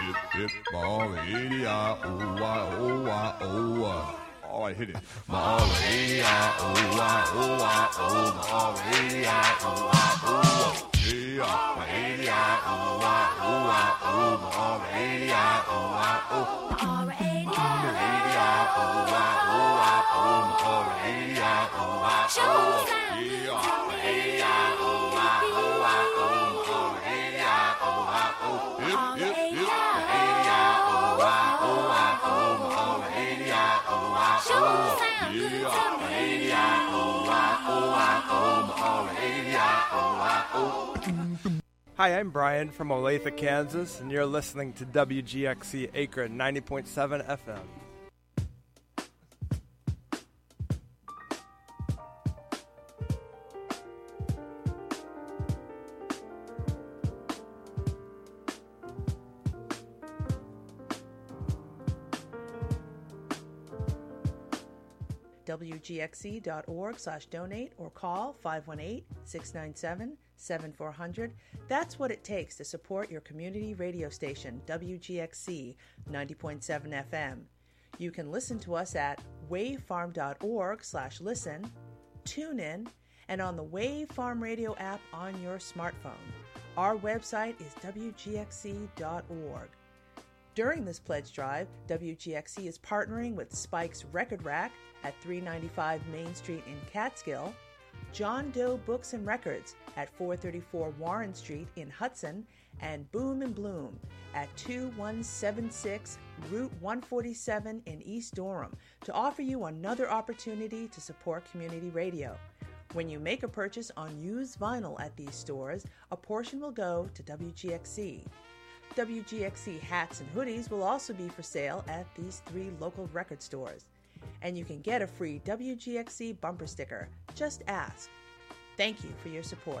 hip, Maria, oh. All right, hit it. Maria, oh, Maria, oh. Yeah, Maria, oh, Maria, oh. Maria, Hi, I'm Brian from Olathe, Kansas, and you're listening to WGXC Akron 90.7 FM. WGXC.org/donate or call 518-697-7400. That's what it takes to support your community radio station, WGXC 90.7 FM. You can listen to us at wavefarm.org/listen, tune in, and on the Wave Farm Radio app on your smartphone. Our website is WGXC.org. During this pledge drive, WGXC is partnering with Spike's Record Rack at 395 Main Street in Catskill, John Doe Books and Records at 434 Warren Street in Hudson, and Boom and Bloom at 2176 Route 147 in East Durham to offer you another opportunity to support community radio. When you make a purchase on used vinyl at these stores, a portion will go to WGXC. WGXC hats and hoodies will also be for sale at these 3 local record stores. And you can get a free WGXC bumper sticker. Just ask. Thank you for your support.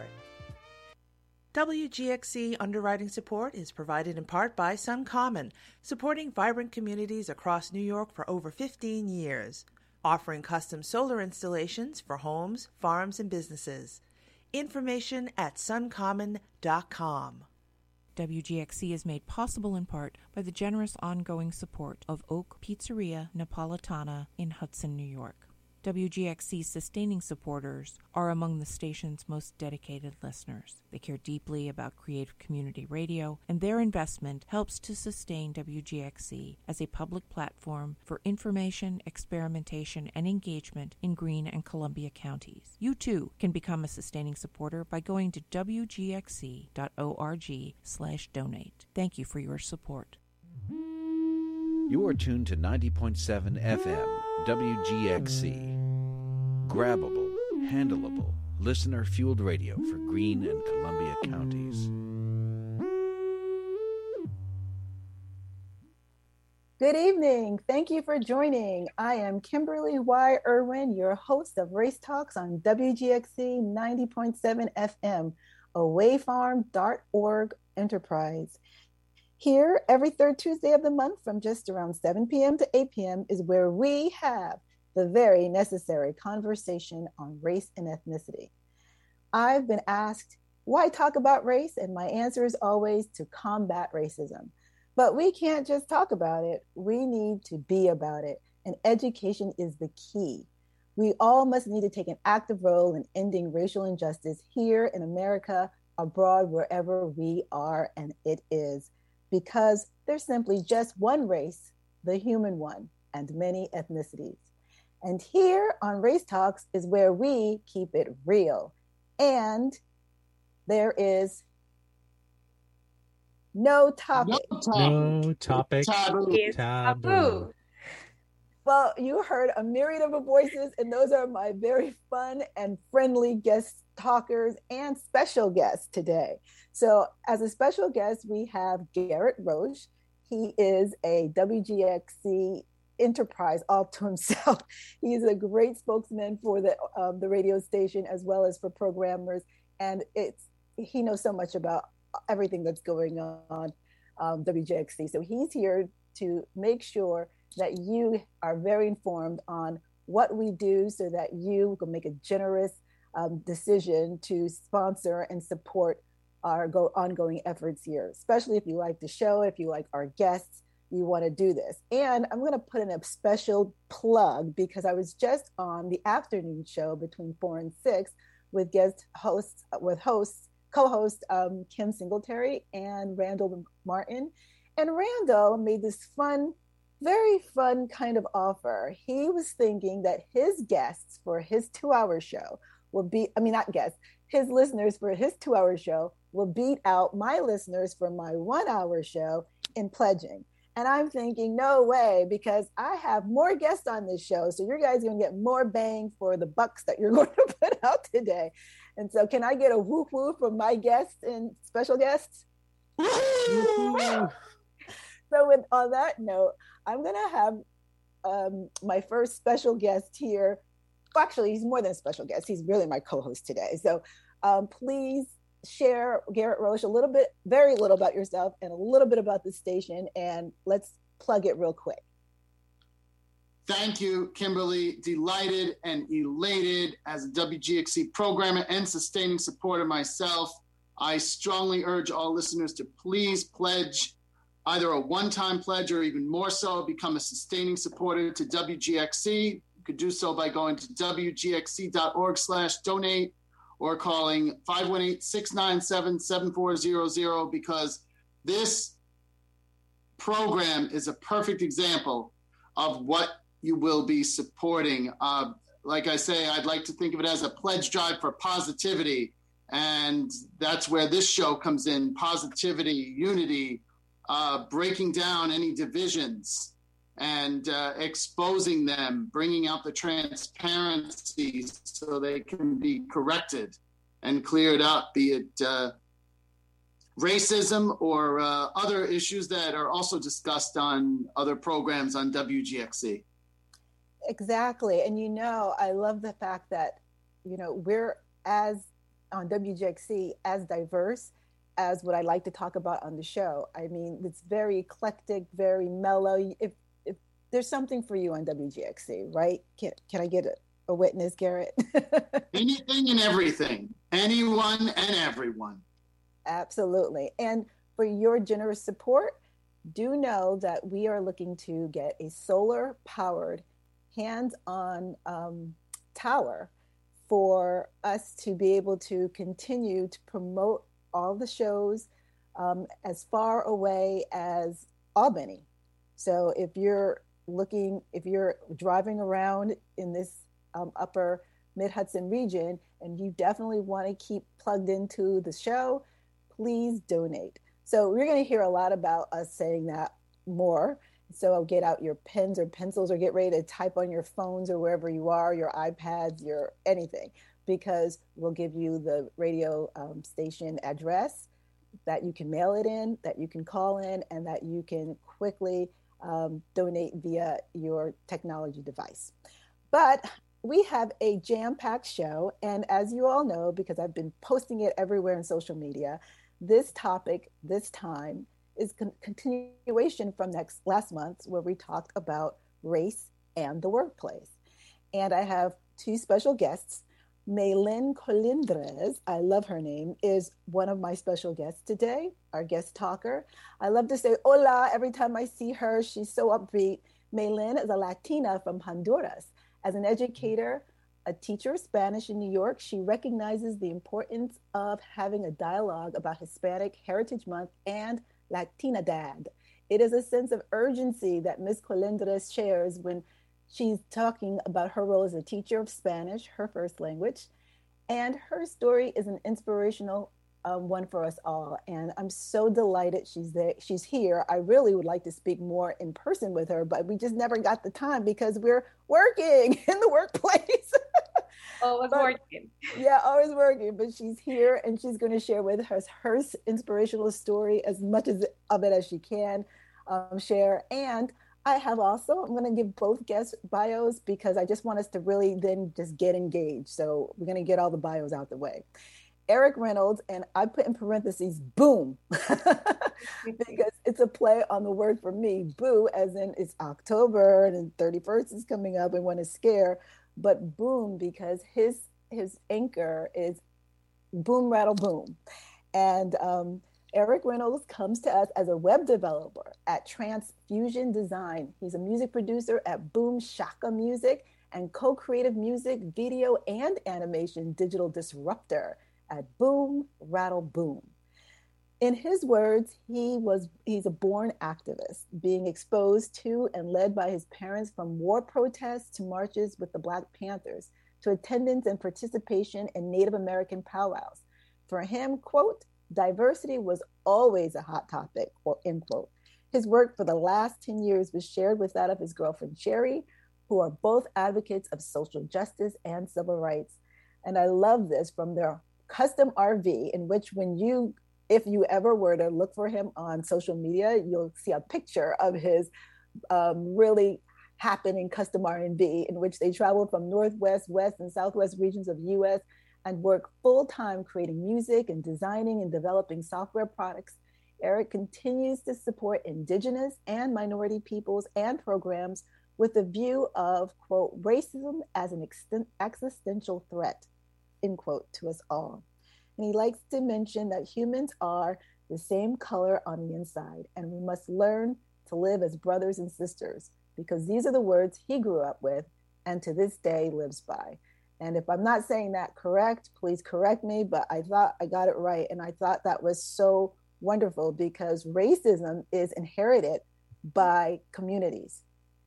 WGXC underwriting support is provided in part by SunCommon, supporting vibrant communities across New York for over 15 years, offering custom solar installations for homes, farms, and businesses. Information at suncommon.com. WGXC is made possible in part by the generous ongoing support of Oak Pizzeria Napolitana in Hudson, New York. WGXC's sustaining supporters are among the station's most dedicated listeners. They care deeply about creative community radio, and their investment helps to sustain WGXC as a public platform for information, experimentation, and engagement in Greene and Columbia counties. You, too, can become a sustaining supporter by going to wgxc.org/donate. Thank you for your support. You are tuned to 90.7 FM, WGXC. Grabbable, handleable, listener-fueled radio for Greene and Columbia counties. Good evening. Thank you for joining. I am Kimberly Y. Irwin, your host of Race Talks on WGXC 90.7 FM, a wavefarm.org enterprise. Here, every third Tuesday of the month from just around 7 p.m. to 8 p.m. is where we have the very necessary conversation on race and ethnicity. I've been asked, why talk about race? And my answer is always to combat racism. But we can't just talk about it. We need to be about it. And education is the key. We all must need to take an active role in ending racial injustice here in America, abroad, wherever we are, and it is. Because there's simply just one race, the human one, and many ethnicities. And here on Race Talks is where we keep it real. And there is no topic. No topic. Taboo. Well, you heard a myriad of voices, and those are my very fun and friendly guest talkers and special guests today. So as a special guest, we have Garrett Roche. He is a WGXC enterprise all to himself. He's a great spokesman for the radio station as well as for programmers. And he knows so much about everything that's going on WGXC. So he's here to make sure that you are very informed on what we do so that you can make a generous decision to sponsor and support our ongoing efforts here, especially if you like the show, if you like our guests, you want to do this. And I'm going to put in a special plug because I was just on the afternoon show between 4 and 6 with co-host Kim Singletary and Randall Martin. And Randall made this very fun kind of offer. He was thinking that his guests for his 2-hour show his listeners for his 2-hour show will beat out my listeners for my 1-hour show in pledging. And I'm thinking, no way, because I have more guests on this show. So you guys are going to get more bang for the bucks that you're going to put out today. And so can I get a whoop whoop from my guests and special guests? So on that note, I'm going to have my first special guest here. Well, actually, he's more than a special guest. He's really my co-host today. So please share, Garrett Roche, very little about yourself and a little bit about the station, and let's plug it real quick. Thank you, Kimberly. Delighted and elated as a WGXC programmer and sustaining supporter myself. I strongly urge all listeners to please pledge either a one-time pledge or even more so, become a sustaining supporter to WGXC. You could do so by going to wgxc.org/donate or calling 518-697-7400 because this program is a perfect example of what you will be supporting. Like I say, I'd like to think of it as a pledge drive for positivity. And that's where this show comes in, positivity, unity, breaking down any divisions and exposing them, bringing out the transparency so they can be corrected and cleared up, be it racism or other issues that are also discussed on other programs on WGXC. Exactly. And, I love the fact that, we're on WGXC as diverse as what I like to talk about on the show. I mean, it's very eclectic, very mellow. If there's something for you on WGXC, right? Can I get a witness, Garrett? Anything and everything, anyone and everyone. Absolutely. And for your generous support, do know that we are looking to get a solar-powered, hands-on tower for us to be able to continue to promote all the shows as far away as Albany. So if you're driving around in this upper Mid-Hudson region and you definitely want to keep plugged into the show, please donate. So we're going to hear a lot about us saying that more. So get out your pens or pencils or get ready to type on your phones or wherever you are, your iPads, your anything, because we'll give you the radio station address that you can mail it in, that you can call in, and that you can quickly donate via your technology device. But we have a jam-packed show, and as you all know, because I've been posting it everywhere in social media, this topic this time is continuation from last month where we talked about race and the workplace. And I have two special guests. Maylin Colindres, I love her name, is one of my special guests today, our guest talker. I love to say hola every time I see her. She's so upbeat. Maylin is a Latina from Honduras. As an educator, a teacher of Spanish in New York, she recognizes the importance of having a dialogue about Hispanic Heritage Month and Latinidad. It is a sense of urgency that Ms. Colindres shares when she's talking about her role as a teacher of Spanish, her first language, and her story is an inspirational one for us all. And I'm so delighted she's here. I really would like to speak more in person with her, but we just never got the time because we're working in the workplace. Always working. Yeah, always working. But she's here and she's going to share with us her inspirational story as much of it as she can share. And I'm going to give both guest bios because I just want us to really then just get engaged. So we're going to get all the bios out the way. Eric Reynolds, and I put in parentheses, boom, because it's a play on the word for me, boo, as in it's October and 31st is coming up and want to scare, but boom, because his anchor is boom, rattle, boom. And Eric Reynolds comes to us as a web developer at Transfusion Design. He's a music producer at Boom Shaka Music and co-creative music, video, and animation digital disruptor at Boom Rattle Boom. In his words, he's a born activist, being exposed to and led by his parents from war protests to marches with the Black Panthers, to attendance and participation in Native American powwows. For him, quote, diversity was always a hot topic, end quote. His work for the last 10 years was shared with that of his girlfriend, Sherry, who are both advocates of social justice and civil rights. And I love this from their custom RV, in which if you ever were to look for him on social media, you'll see a picture of his really happening custom R&B, in which they travel from Northwest, West, and Southwest regions of the US and work full-time creating music and designing and developing software products. Eric continues to support Indigenous and minority peoples and programs with the view of, quote, racism as an existential threat, end quote, to us all. And he likes to mention that humans are the same color on the inside, and we must learn to live as brothers and sisters, because these are the words he grew up with and to this day lives by. And if I'm not saying that correct, please correct me, but I thought I got it right. And I thought that was so wonderful, because racism is inherited by communities.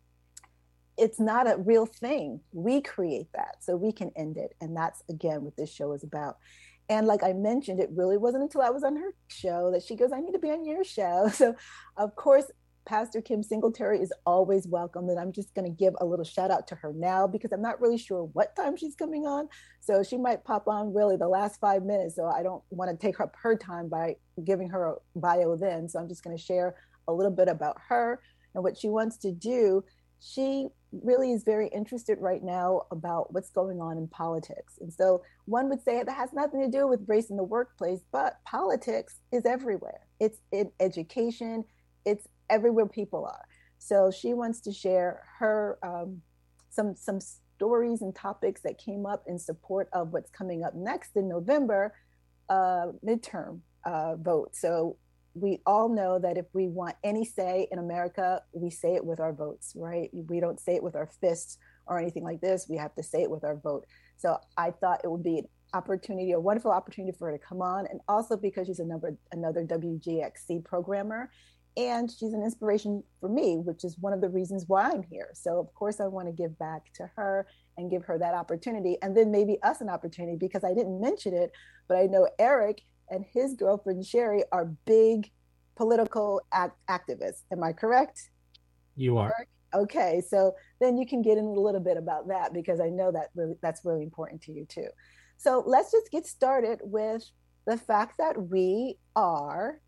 It's not a real thing. We create that so we can end it. And that's, again, what this show is about. And like I mentioned, it really wasn't until I was on her show that she goes, I need to be on your show. So, of course, Pastor Kim Singletary is always welcome. And I'm just going to give a little shout out to her now, because I'm not really sure what time she's coming on. So she might pop on really the last 5 minutes. So I don't want to take up her time by giving her a bio then. So I'm just going to share a little bit about her and what she wants to do. She really is very interested right now about what's going on in politics. And so one would say that has nothing to do with race in the workplace, but politics is everywhere. It's in education. It's everywhere people are. So she wants to share her some stories and topics that came up in support of what's coming up next in November, midterm vote. So we all know that if we want any say in America, we say it with our votes, right? We don't say it with our fists or anything like this. We have to say it with our vote. So I thought it would be an opportunity, a wonderful opportunity for her to come on. And also because she's another WGXC programmer. And she's an inspiration for me, which is one of the reasons why I'm here. So of course I want to give back to her and give her that opportunity, and then maybe us an opportunity, because I didn't mention it, but I know Eric and his girlfriend Sherry are big political activists. Am I correct? You are. Eric? Okay, so then you can get in a little bit about that, because I know that that's really important to you too. So let's just get started with the fact that we are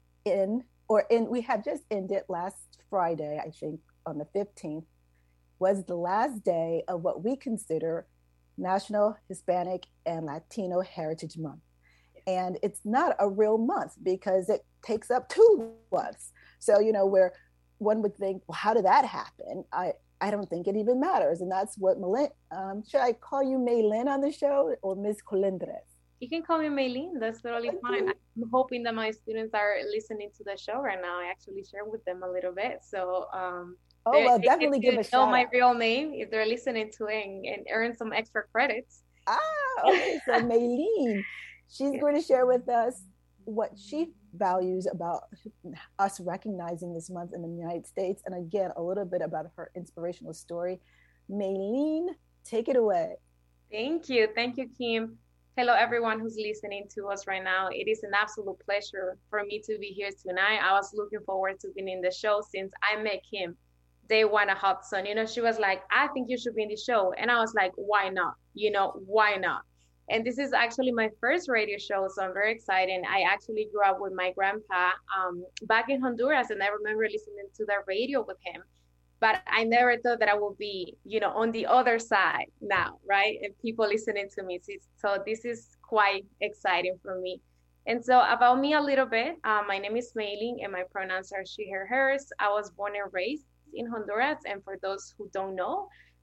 we have just ended last Friday, I think on the 15th, was the last day of what we consider National Hispanic and Latino Heritage Month. And it's not a real month because it takes up 2 months. So, where one would think, well, how did that happen? I don't think it even matters. And that's what should I call you Maylin on the show, or Ms. Colindres? You can call me Maylin. That's totally fine. I'm hoping that my students are listening to the show right now. I actually share with them a little bit. So definitely give a shout out. My real name if they're listening to it and earn some extra credits. Okay. So Maylin, she's going to share with us what she values about us recognizing this month in the United States. And again, a little bit about her inspirational story. Maylin, take it away. Thank you. Thank you, Kim. Hello, everyone who's listening to us right now. It is an absolute pleasure for me to be here tonight. I was looking forward to being in the show since I met Kim day one at Hudson. She was like, I think you should be in the show. And I was like, why not? Why not? And this is actually my first radio show, so I'm very excited. I actually grew up with my grandpa back in Honduras, and I remember listening to the radio with him. But I never thought that I would be, on the other side now, right? And people listening to me. So this is quite exciting for me. And so about me a little bit, my name is Maylin, and my pronouns are she, her, hers. I was born and raised in Honduras. And for those who don't know,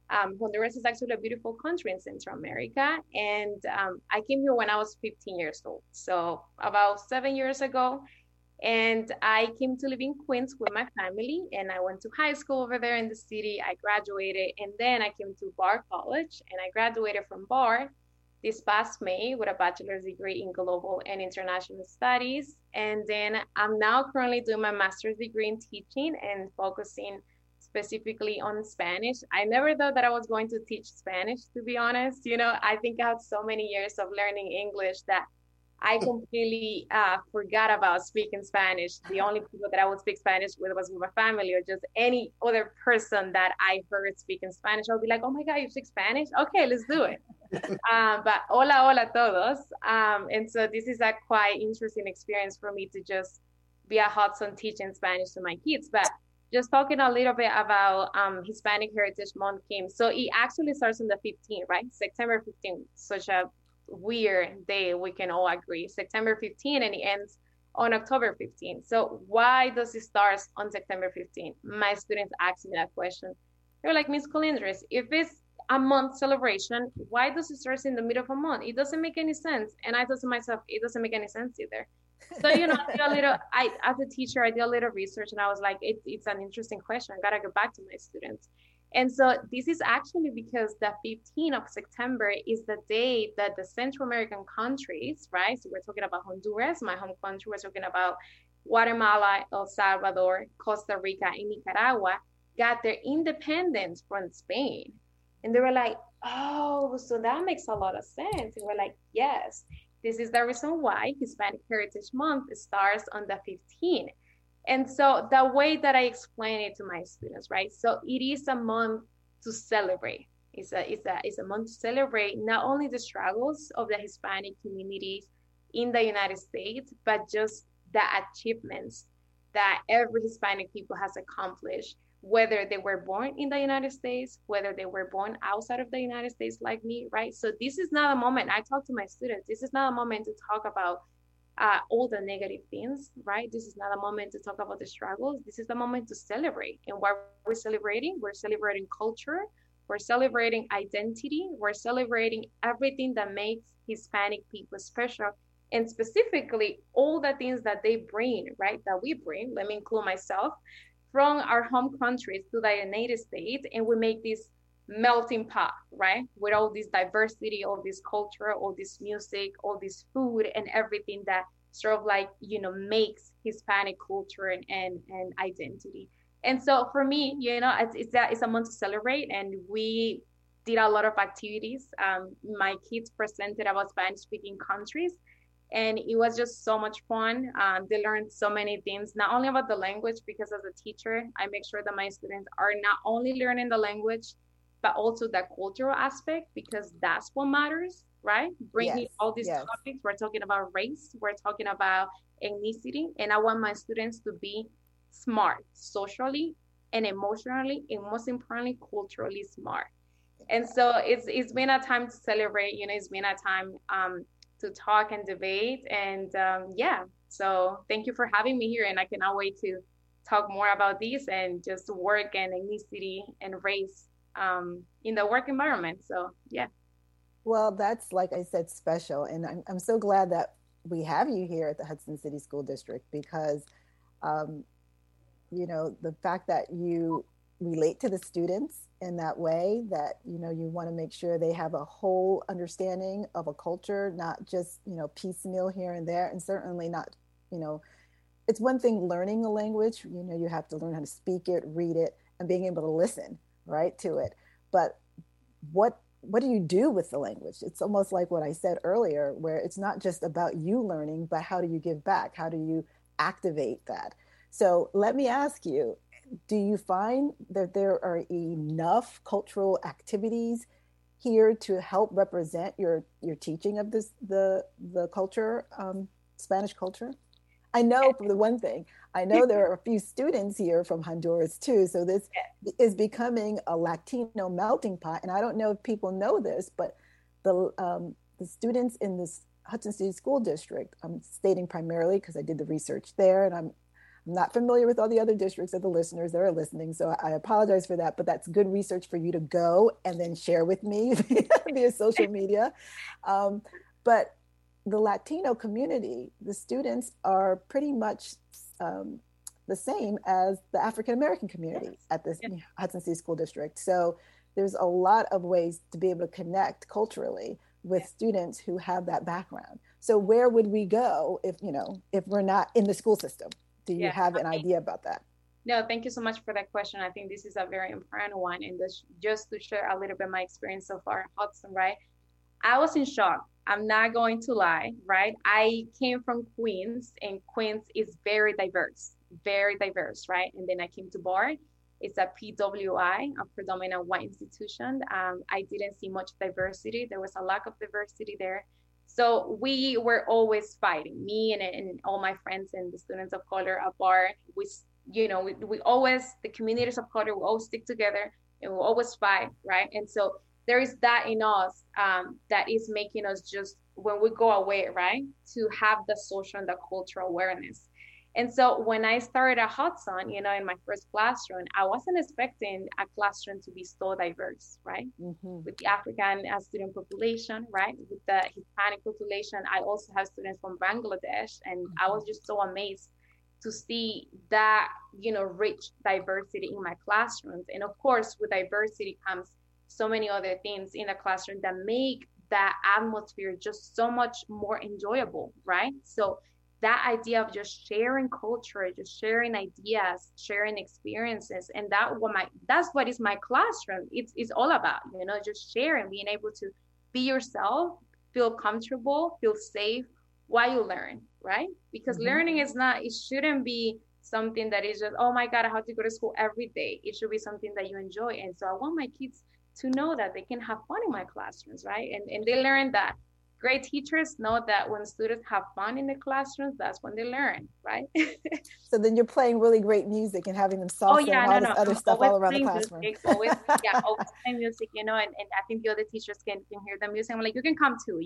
Honduras is actually a beautiful country in Central America. And I came here when I was 15 years old. So about 7 years ago. And I came to live in Queens with my family. And I went to high school over there in the city. I graduated. And then I came to Bar College. And I graduated from Bar this past May with a bachelor's degree in global and international studies. And then I'm now currently doing my master's degree in teaching and focusing specifically on Spanish. I never thought that I was going to teach Spanish, to be honest. You know, I think I had so many years of learning English that I completely forgot about speaking Spanish. The only people that I would speak Spanish with was with my family or just any other person that I heard speaking Spanish. I'll be like, oh my God, you speak Spanish? Okay, let's do it. But hola, hola todos. And so this is a quite interesting experience for me to just be at Hudson teaching Spanish to my kids. But just talking a little bit about Hispanic Heritage Month, Kim. So it actually starts on the 15th, right? September 15th, such a weird day, we can all agree. September 15th, and it ends on October 15th. So why does it start on September 15th? My students asked me that question. They're like, Miss Colindres, if it's a month celebration, why does it start in the middle of a month? It doesn't make any sense. And I thought to myself, it doesn't make any sense either. So, you know, as a teacher, I did a little research, and I was like, it's an interesting question. I gotta go back to my students. And so this is actually because the 15th of September is the day that the Central American countries, right? So we're talking about Honduras, my home country. We're talking about Guatemala, El Salvador, Costa Rica, and Nicaragua got their independence from Spain. And they were like, oh, so that makes a lot of sense. And we're like, yes, this is the reason why Hispanic Heritage Month starts on the 15th. And so the way that I explain it to my students, right? So it is a month to celebrate. It's a month to celebrate not only the struggles of the Hispanic communities in the United States, but just the achievements that every Hispanic people has accomplished, whether they were born in the United States, whether they were born outside of the United States like me, right? So this is not a moment, I talk to my students, this is not a moment to talk about all the negative things, right? This is not a moment to talk about the struggles. This is the moment to celebrate. And what we're celebrating culture, we're celebrating identity, we're celebrating everything that makes Hispanic people special, and specifically all the things that they bring, right? That we bring, let me include myself, from our home countries to the United States, and we make this melting pot, right? With all this diversity, all this culture, all this music, all this food, and everything that sort of like, you know, makes Hispanic culture and identity. And so for me, you know, it's a month to celebrate, and we did a lot of activities. My kids presented about Spanish-speaking countries, and it was just so much fun. They learned so many things, not only about the language, because as a teacher, I make sure that my students are not only learning the language, but also the cultural aspect, because that's what matters, right? Bringing all these topics, we're talking about race, we're talking about ethnicity, and I want my students to be smart, socially and emotionally, and most importantly, culturally smart. And so it's been a time to celebrate, you know, it's been a time to talk and debate, and so thank you for having me here, and I cannot wait to talk more about this and just work and ethnicity and race in the work environment. So, yeah. Well, that's, like I said, special. And I'm so glad that we have you here at the Hudson City School District, because, you know, the fact that you relate to the students in that way, that, you know, you want to make sure they have a whole understanding of a culture, not just, you know, piecemeal here and there, and certainly not, you know, it's one thing learning a language, you know, you have to learn how to speak it, read it, and being able to listen, right, to it. But what do you do with the language? It's almost like what I said earlier, where it's not just about you learning, but how do you give back? How do you activate that? So let me ask you, do you find that there are enough cultural activities here to help represent your teaching of the culture, Spanish culture? I know, for the one thing, I know there are a few students here from Honduras too. So this is becoming a Latino melting pot. And I don't know if people know this, but the students in this Hudson City School District, I'm stating primarily because I did the research there, and I'm not familiar with all the other districts of the listeners that are listening, so I apologize for that, but that's good research for you to go and then share with me via social media. But the Latino community, the students are pretty much the same as the African American community at this Hudson City School District. So there's a lot of ways to be able to connect culturally with students who have that background. So where would we go if we're not in the school system? Do you have an idea about that? No, thank you so much for that question. I think this is a very important one. And just to share a little bit my experience so far at Hudson, right? I was in shock. I'm not going to lie, right? I came from Queens, and Queens is very diverse, right? And then I came to Bard. It's a PWI, a predominant white institution. I didn't see much diversity. There was a lack of diversity there. So we were always fighting, me and all my friends and the students of color at Bard. We always, the communities of color, we all stick together and we always fight, right? And so there is that in us that is making us just, when we go away, right, to have the social and the cultural awareness. And so when I started at Hudson, in my first classroom, I wasn't expecting a classroom to be so diverse, right? Mm-hmm. With the African student population, right? With the Hispanic population, I also have students from Bangladesh. And mm-hmm. I was just so amazed to see that, rich diversity in my classrooms. And of course, with diversity comes so many other things in the classroom that make that atmosphere just so much more enjoyable, right? So that idea of just sharing culture, just sharing ideas, sharing experiences, and that's what is my classroom. It's all about, just sharing, being able to be yourself, feel comfortable, feel safe while you learn, right? Because mm-hmm. learning it shouldn't be something that is just, oh my God, I have to go to school every day. It should be something that you enjoy. And so I want my kids to know that they can have fun in my classrooms, right? And they learn that. Great teachers know that when students have fun in the classrooms, that's when they learn, right? So then you're playing really great music and having them salsa and all this other stuff all around the classroom. Always playing music, and I think the other teachers can hear the music. I'm like, you can come too.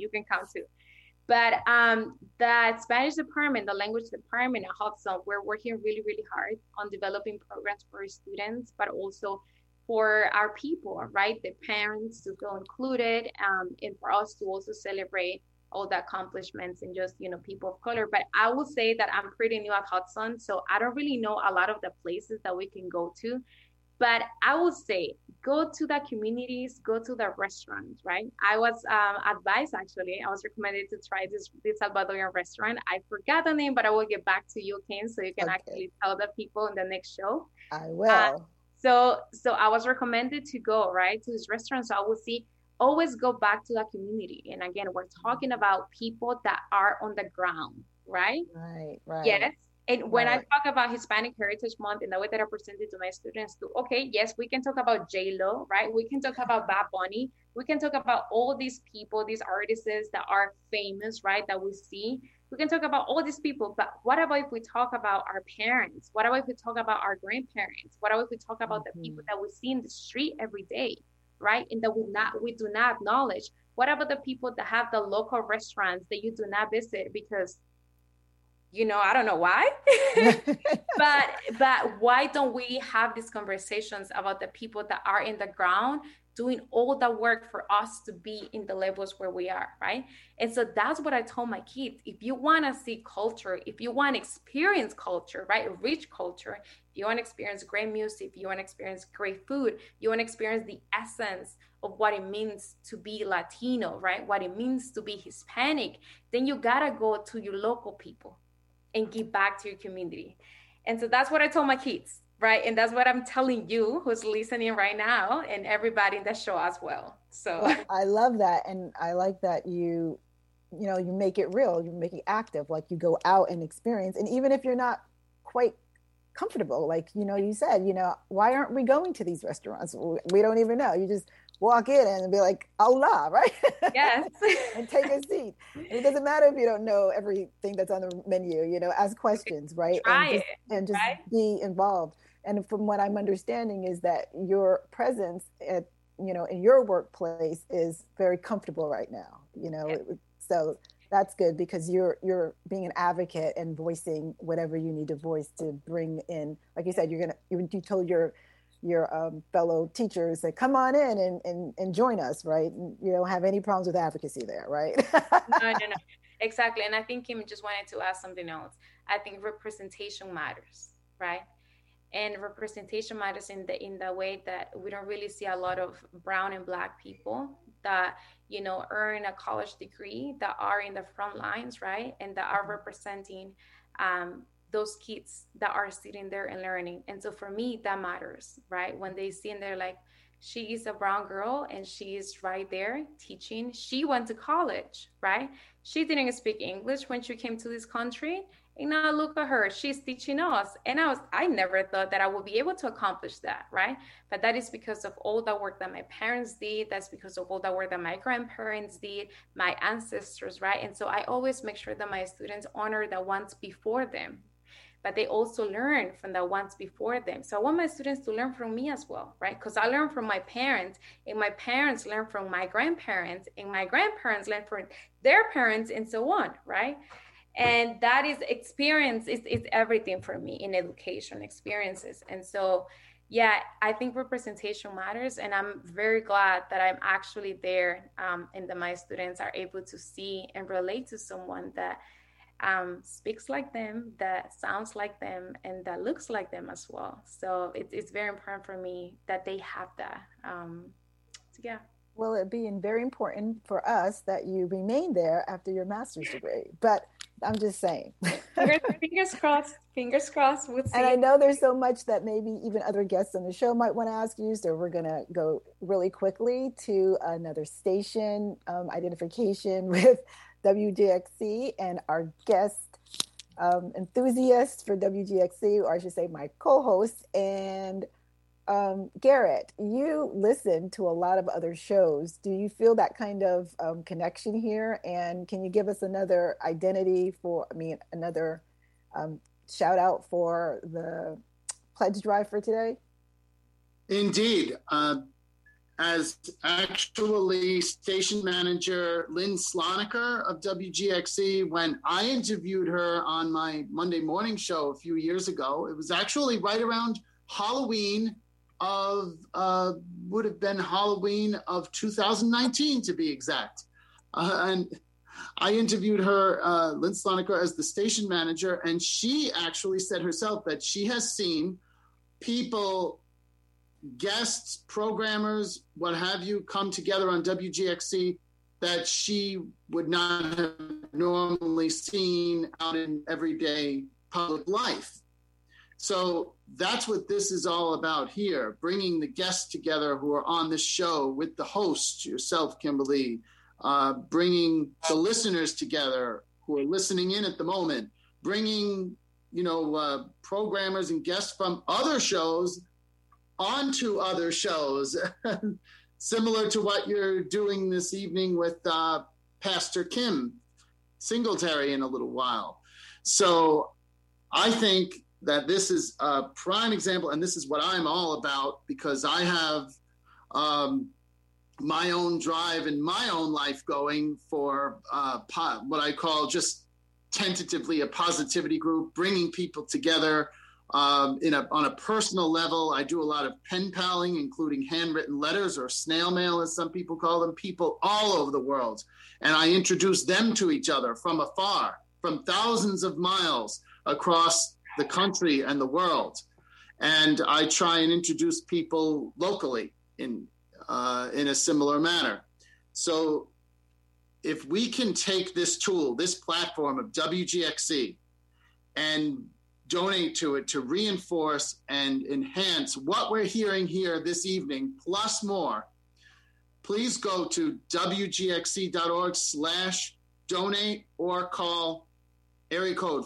But the Spanish department, the language department at Hudson, we're working really, really hard on developing programs for our students, but also for our people, right? The parents to feel included, and for us to also celebrate all the accomplishments and just, people of color. But I will say that I'm pretty new at Hudson, so I don't really know a lot of the places that we can go to. But I will say, go to the communities, go to the restaurants, right? I was advised, actually, I was recommended to try this Salvadorian restaurant. I forgot the name, but I will get back to you, Kim, so you can actually tell the people in the next show. I will. So I was recommended to go, right, to this restaurant. So I will always go back to the community. And again, we're talking about people that are on the ground, right? Right. Yes. And when I talk about Hispanic Heritage Month and the way that I present it to my students, yes, we can talk about J-Lo, right? We can talk about Bad Bunny. We can talk about all these people, these artists that are famous, right, that we see. We can talk about all these people, but what about if we talk about our parents? What about if we talk about our grandparents? What about if we talk about the people that we see in the street every day, right? And that we do not acknowledge? What about the people that have the local restaurants that you do not visit because, I don't know why, but why don't we have these conversations about the people that are in the ground doing all the work for us to be in the levels where we are, right? And so that's what I told my kids. If you want to see culture, if you want to experience culture, right? Rich culture, if you want to experience great music, if you want to experience great food, you want to experience the essence of what it means to be Latino, right? What it means to be Hispanic, then you got to go to your local people and give back to your community. And so that's what I told my kids. Right. And that's what I'm telling you who's listening right now and everybody in the show as well. So I love that. And I like that you make it real, you make it active, like you go out and experience. And even if you're not quite comfortable, like, you said, why aren't we going to these restaurants? We don't even know. You just walk in and be like, Allah, right? Yes. And take a seat. And it doesn't matter if you don't know everything that's on the menu, ask questions, right? And just be involved. And from what I'm understanding is that your presence at, in your workplace is very comfortable right now, so That's good, because you're being an advocate and voicing whatever you need to voice to bring in. Like you said, you told your fellow teachers that come on in and join us, right? You don't have any problems with advocacy there, right? No. Exactly. And I think Kim just wanted to add something else. I think representation matters, right? And representation matters in the way that we don't really see a lot of brown and Black people that, earn a college degree, that are in the front lines, right? And that are representing those kids that are sitting there and learning. And so for me, that matters, right? When they see and they're like, she is a brown girl and she is right there teaching. She went to college, right? She didn't speak English when she came to this country. And now look at her, she's teaching us. And I never thought that I would be able to accomplish that, right? But that is because of all the work that my parents did. That's because of all the work that my grandparents did, my ancestors, right? And so I always make sure that my students honor the ones before them, but they also learn from the ones before them. So I want my students to learn from me as well, right? Because I learned from my parents, and my parents learned from my grandparents, and my grandparents learned from their parents, and so on, right? And that is experience, is everything for me in education, experiences. And so, yeah, I think representation matters. And I'm very glad that I'm actually there and that my students are able to see and relate to someone that speaks like them, that sounds like them, and that looks like them as well. So it's very important for me that they have that. Yeah. Well, it being very important for us that you remain there after your master's degree. But I'm just saying. Fingers crossed. Fingers crossed. We'll see. And I know there's so much that maybe even other guests on the show might want to ask you. So we're going to go really quickly to another station identification with WGXC and our guest enthusiast for WGXC, or I should say my co-host. And Garrett, you listen to a lot of other shows. Do you feel that kind of connection here? And can you give us another another shout out for the pledge drive for today? Indeed. As actually station manager Lynn Sloniker of WGXC, when I interviewed her on my Monday morning show a few years ago, it was actually right around Halloween would have been Halloween of 2019 to be exact. And I interviewed her, Lynn Sloniker, as the station manager, and she actually said herself that she has seen people, guests, programmers, what have you, come together on WGXC that she would not have normally seen out in everyday public life. So that's what this is all about here, bringing the guests together who are on this show with the host, yourself, Kimberly, bringing the listeners together who are listening in at the moment, bringing, programmers and guests from other shows onto other shows, similar to what you're doing this evening with Pastor Kim Singletary in a little while. So I think that this is a prime example, and this is what I'm all about, because I have my own drive and my own life going for what I call just tentatively a positivity group, bringing people together on a personal level. I do a lot of pen paling, including handwritten letters or snail mail, as some people call them, people all over the world. And I introduce them to each other from afar, from thousands of miles across the country and the world. And I try and introduce people locally in a similar manner. So if we can take this tool, this platform of WGXC, and donate to it to reinforce and enhance what we're hearing here this evening, plus more, please go to wgxc.org/donate or call area code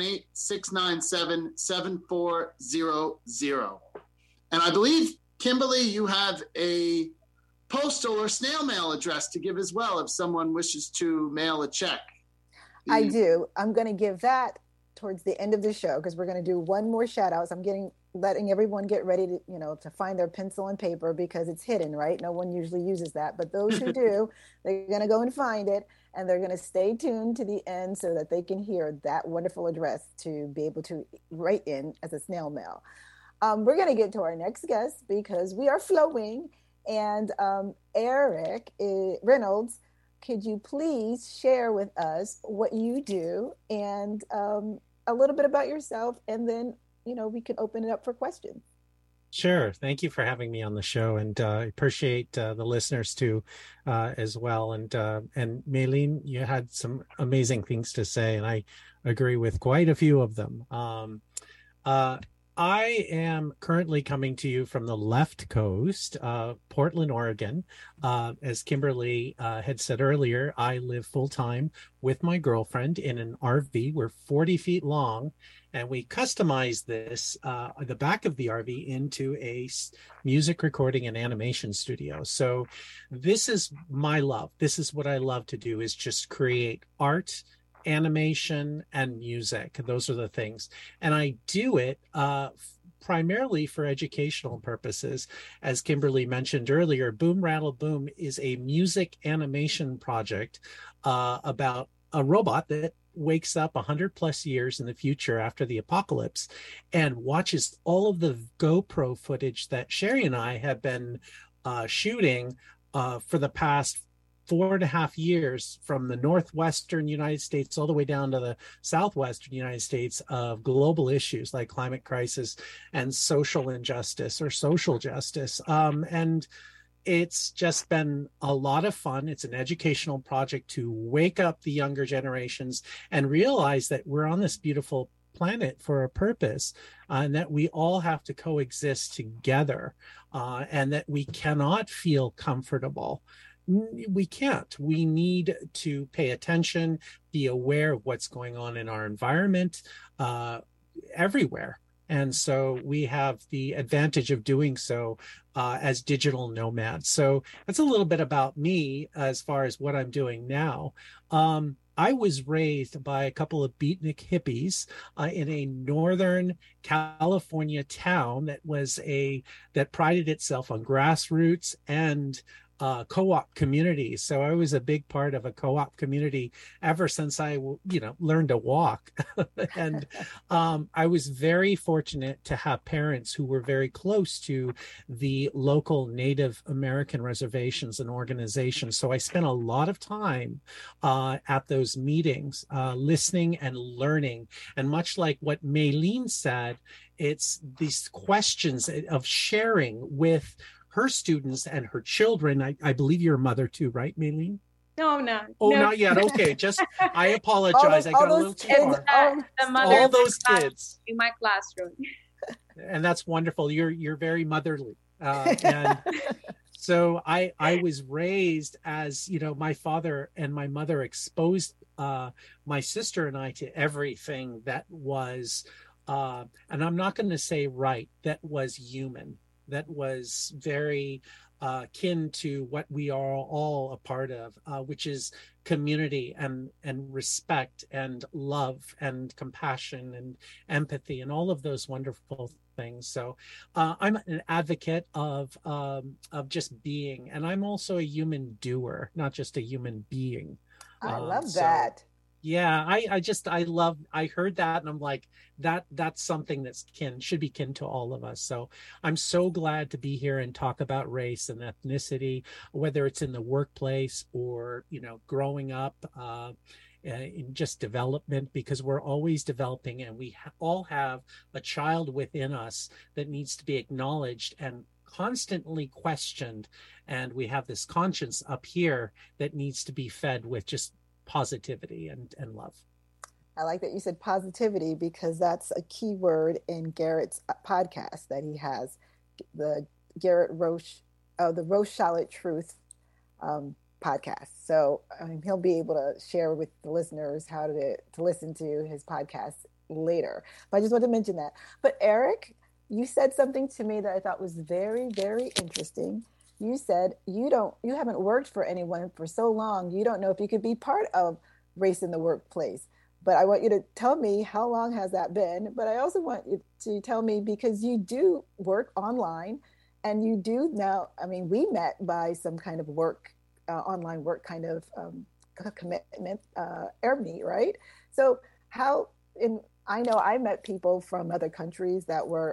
518-697-7400. And I believe, Kimberly, you have a postal or snail mail address to give as well if someone wishes to mail a check. I do. I'm going to give that towards the end of the show, because we're going to do one more shout out. So I'm getting letting everyone get ready to, to find their pencil and paper because it's hidden, right? No one usually uses that, but those who do, they're going to go and find it, and they're going to stay tuned to the end so that they can hear that wonderful address to be able to write in as a snail mail. We're going to get to our next guest because we are flowing, and Eric Reynolds, could you please share with us what you do and a little bit about yourself, and then we can open it up for questions. Sure. Thank you for having me on the show, and I appreciate the listeners too, as well. And Maylene, you had some amazing things to say, and I agree with quite a few of them. I am currently coming to you from the left coast, Portland, Oregon. As Kimberly had said earlier, I live full-time with my girlfriend in an RV. We're 40 feet long, and we customized this, the back of the RV, into a music recording and animation studio. So this is my love. This is what I love to do, is just create art, animation, and music. Those are the things. And I do it primarily for educational purposes. As Kimberly mentioned earlier, Boom Rattle Boom is a music animation project about a robot that wakes up 100 plus years in the future after the apocalypse and watches all of the GoPro footage that Sherry and I have been shooting for the past 4.5 years, from the northwestern United States all the way down to the southwestern United States, of global issues like climate crisis and social injustice or social justice. And it's just been a lot of fun. It's an educational project to wake up the younger generations and realize that we're on this beautiful planet for a purpose, and that we all have to coexist together, and that we cannot feel comfortable. We can't. We need to pay attention, be aware of what's going on in our environment everywhere. And so we have the advantage of doing so as digital nomads. So that's a little bit about me as far as what I'm doing now. I was raised by a couple of beatnik hippies in a Northern California town that prided itself on grassroots and co-op communities. So I was a big part of a co-op community ever since I, learned to walk. And I was very fortunate to have parents who were very close to the local Native American reservations and organizations. So I spent a lot of time at those meetings, listening and learning. And much like what Maylene said, it's these questions of sharing with her students and her children. I believe you're a mother too, right, Maylene? No, no. Oh, no. Not yet. Okay, just I apologize. I got a little too far. All those kids in my classroom, and that's wonderful. You're very motherly, and so I was raised as my father and my mother exposed my sister and I to everything that was, and I'm not going to say right, that was human. That was very kin to what we are all a part of, which is community and respect and love and compassion and empathy and all of those wonderful things. So I'm an advocate of just being, and I'm also a human doer, not just a human being. I love that. Yeah, I heard that, and I'm like, that's something that's should be kin to all of us. So I'm so glad to be here and talk about race and ethnicity, whether it's in the workplace or, growing up in just development, because we're always developing, and we all have a child within us that needs to be acknowledged and constantly questioned. And we have this conscience up here that needs to be fed with just positivity and love. I like that you said positivity, because that's a key word in Garrett's podcast that he has, the Garrett Roche, the Roche Charlotte Truth podcast. So he'll be able to share with the listeners how to listen to his podcast later. But I just wanted to mention that. But Eric, you said something to me that I thought was very, very interesting. You said you haven't worked for anyone for so long, you don't know if you could be part of race in the workplace. But I want you to tell me, how long has that been? But I also want you to tell me, because you do work online and you do now, I mean, we met by some kind of work, online work kind of commitment, Ernie, right? So how, I know I met people from other countries that were,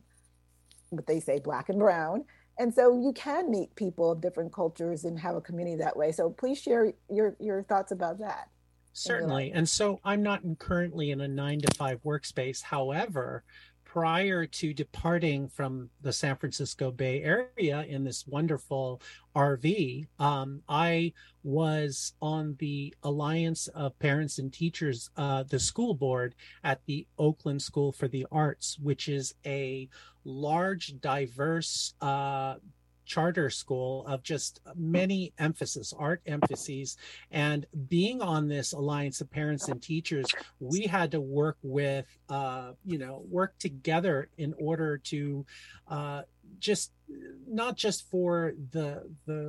what they say, black and brown. And so you can meet people of different cultures and have a community that way. So please share your thoughts about that. Certainly. And so I'm not currently in a 9-to-5 workspace. However, prior to departing from the San Francisco Bay Area in this wonderful RV, I was on the Alliance of Parents and Teachers, the school board at the Oakland School for the Arts, which is a large, diverse charter school of just many art emphases. And being on this Alliance of Parents and Teachers, we had to work with, work together in order to just not just for the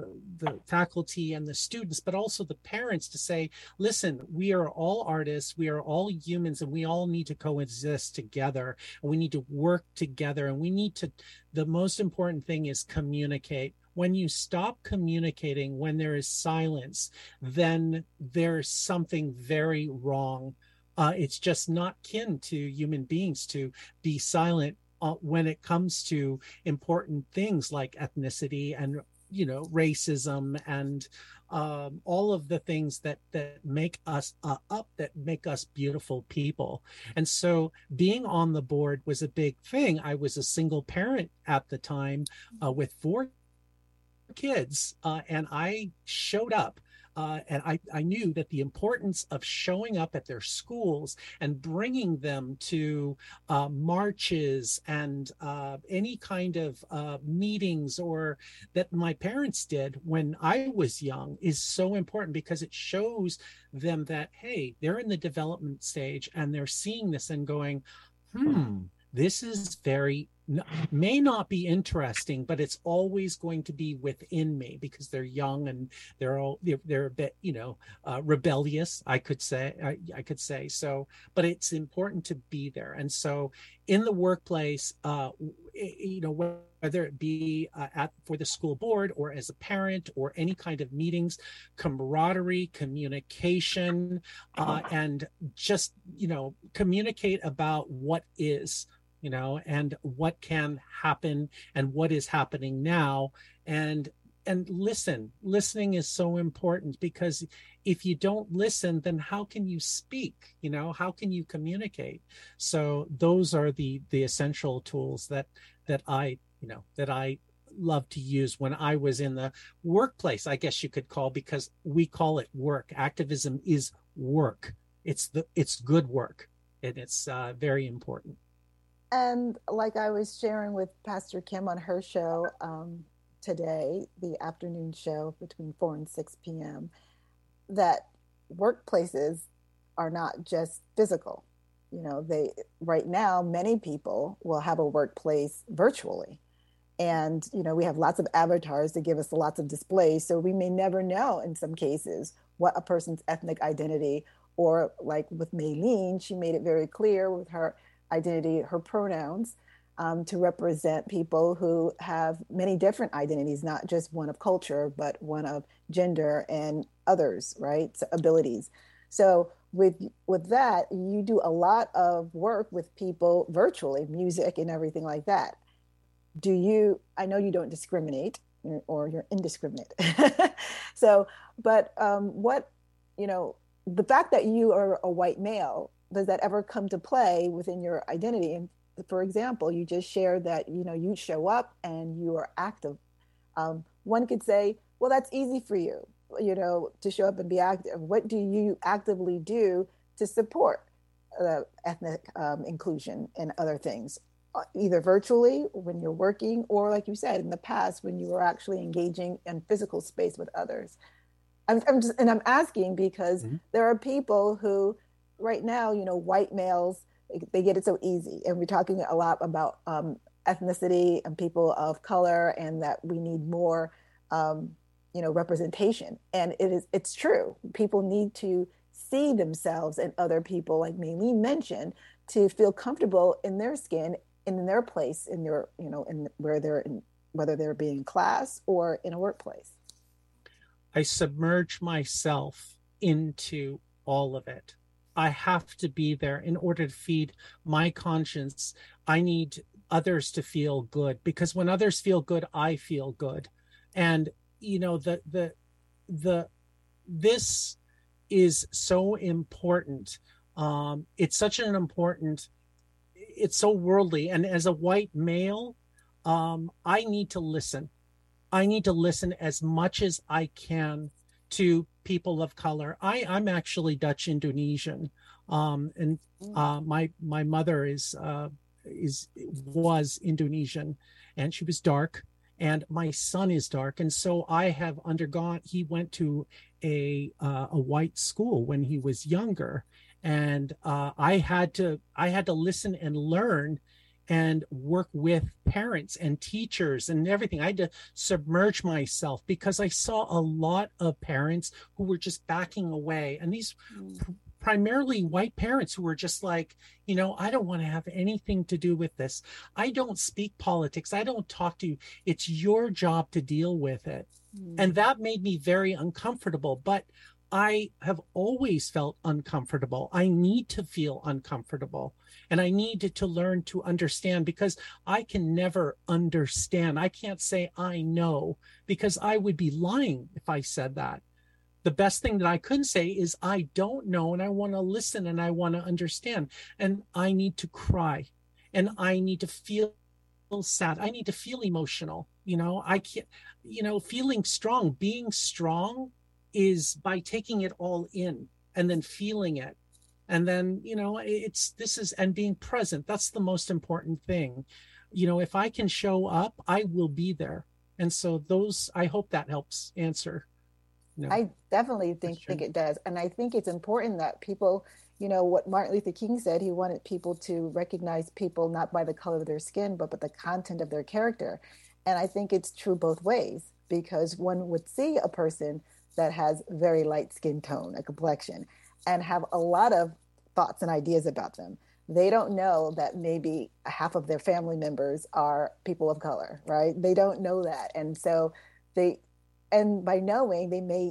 faculty and the students, but also the parents to say, listen, we are all artists, we are all humans, and we all need to coexist together, and we need to work together, and we need to, the most important thing is communicate. When you stop communicating, when there is silence, then there's something very wrong. It's just not kin to human beings to be silent when it comes to important things like ethnicity and racism and all of the things that make us that make us beautiful people. And so being on the board was a big thing. I was a single parent at the time with 4 kids, and I showed up. And I knew that the importance of showing up at their schools and bringing them to marches and any kind of meetings or that my parents did when I was young is so important, because it shows them that, hey, they're in the development stage and they're seeing this and going, this is may not be interesting, but it's always going to be within me, because they're young and they're a bit, rebellious, I could say so, but it's important to be there. And so in the workplace, whether it be for the school board or as a parent or any kind of meetings, camaraderie, communication, and just, communicate about what is, and what can happen and what is happening now. And listening is so important, because if you don't listen, then how can you speak? How can you communicate? So those are the essential tools that I love to use when I was in the workplace, I guess you could call, because we call it work. Activism is work. It's good work, and it's very important. And like I was sharing with Pastor Kim on her show today, the afternoon show between 4 and 6 p.m., that workplaces are not just physical. Right now, many people will have a workplace virtually. And, we have lots of avatars that give us lots of displays. So we may never know in some cases what a person's ethnic identity, or like with Maylene, she made it very clear with her identity, her pronouns, to represent people who have many different identities, not just one of culture, but one of gender and others, right? So abilities. So with that, you do a lot of work with people virtually, music and everything like that. I know you don't discriminate, or you're indiscriminate. So, but the fact that you are a white male, does that ever come to play within your identity? And for example, you just shared that, you show up and you are active. One could say, well, that's easy for you, to show up and be active. What do you actively do to support ethnic inclusion and other things, either virtually when you're working, or like you said, in the past, when you were actually engaging in physical space with others? I'm asking because there are people who, right now, white males, they get it so easy. And we're talking a lot about ethnicity and people of color, and that we need more, representation. And it's true. People need to see themselves and other people, like Maylene mentioned, to feel comfortable in their skin, in their place, in their, in where they're in, whether they're being in class or in a workplace. I submerge myself into all of it. I have to be there in order to feed my conscience. I need others to feel good, because when others feel good, I feel good. And this is so important. It's such an important, it's so worldly. And as a white male, I need to listen. I need to listen as much as I can to people of color. I'm actually Dutch Indonesian, and my mother was Indonesian, and she was dark, and my son is dark, and so I have undergone. He went to a white school when he was younger, and I had to listen and learn and work with parents and teachers and everything. I had to submerge myself because I saw a lot of parents who were just backing away. And these primarily white parents who were just like, I don't want to have anything to do with this. I don't speak politics. I don't talk to you. It's your job to deal with it. And that made me very uncomfortable. But I have always felt uncomfortable. I need to feel uncomfortable, and I need to learn to understand, because I can never understand. I can't say I know, because I would be lying if I said that. The best thing that I could say is I don't know, and I want to listen, and I want to understand, and I need to cry, and I need to feel sad. I need to feel emotional. I can't, feeling strong, being strong is by taking it all in and then feeling it. And then, and being present. That's the most important thing. If I can show up, I will be there. And so I hope that helps answer. I definitely think it does. And I think it's important that people, what Martin Luther King said, he wanted people to recognize people not by the color of their skin, but the content of their character. And I think it's true both ways, because one would see a person that has very light skin tone, a complexion, and have a lot of thoughts and ideas about them. They don't know that maybe half of their family members are people of color, right? They don't know that. And so by knowing, they may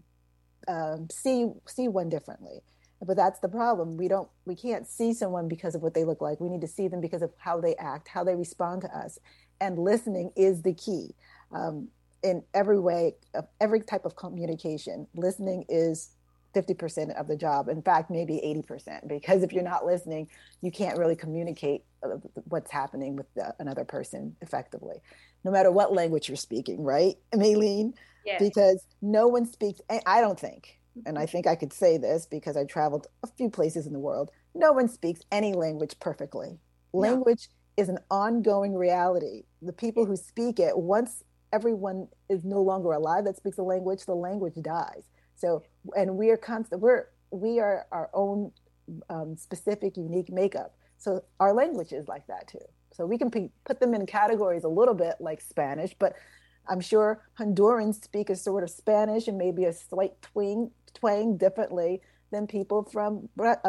see one differently. But that's the problem. We can't see someone because of what they look like. We need to see them because of how they act, how they respond to us. And listening is the key. In every way, of every type of communication, listening is 50% of the job. In fact, maybe 80%, because if you're not listening, you can't really communicate what's happening with another person effectively, no matter what language you're speaking, right, Maylene? Yes. Because no one speaks, I don't think, and I think I could say this because I traveled a few places in the world, no one speaks any language perfectly. Language is an ongoing reality. The people who speak it, once everyone is no longer alive that speaks the language dies. So, and we are our own specific, unique makeup. So our language is like that too. So we can put them in categories a little bit like Spanish, but I'm sure Hondurans speak a sort of Spanish and maybe a slight twang differently than people from